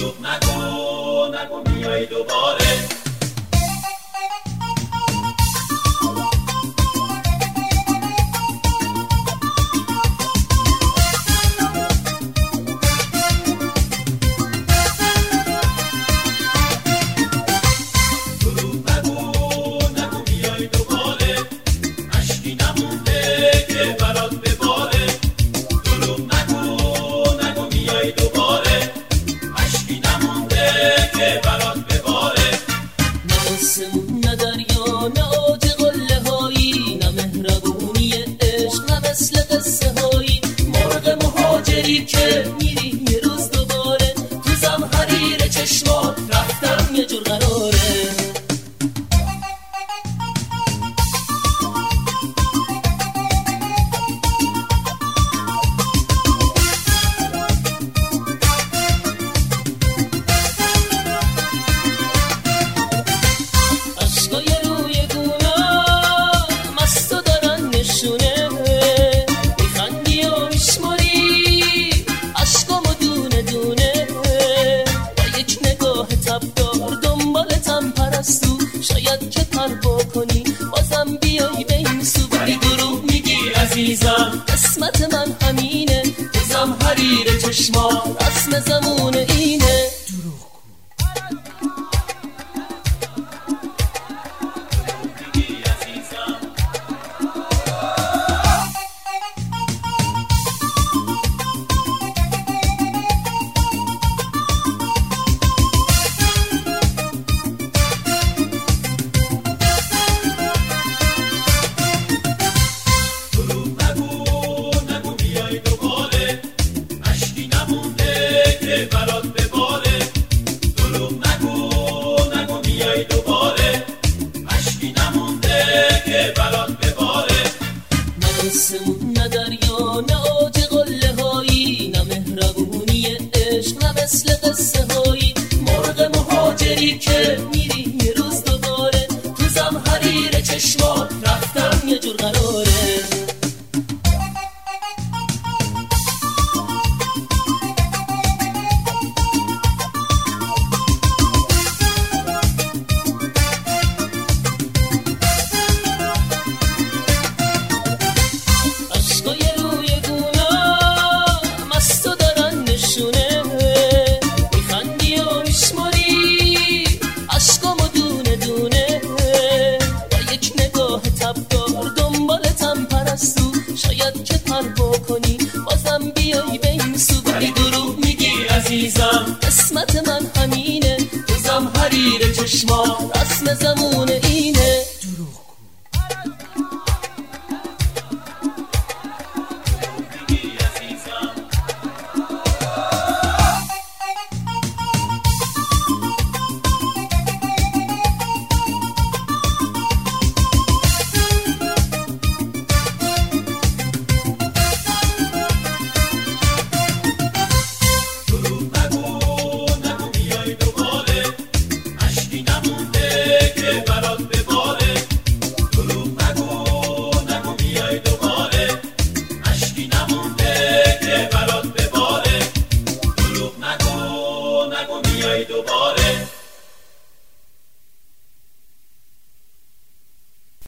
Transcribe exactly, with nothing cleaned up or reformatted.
دروغ نگو نگو میای دوباره. که میری یه روز دوباره تو زمحریر چشمات رفتم یه جور قراره. عشقای روی گونام از تو دارن نشونه، میخندی و میشماری عشقامو دونه دونه، با یک نگاه تبدار دنبالتم پرستو، شاید که پر بکنی بازم بیای به این سو. ولی دروغ میگی عزیزم قسمت من همینه، تو زمحریر چشما رسم زمون اینه. نه دریا نه آج قله هایی، نه مهربونی عشق نه مثل قصه هایی، مرغ مهاجری که میری یه روز دوباره تو زمحریر چشمات رفتم یه جور قراره. شاید که پر بکنی بازم بیای به این سو. ولی دروغ میگی عزیزم قسمت من همینه، تو زمحریر چشما رسم زمون این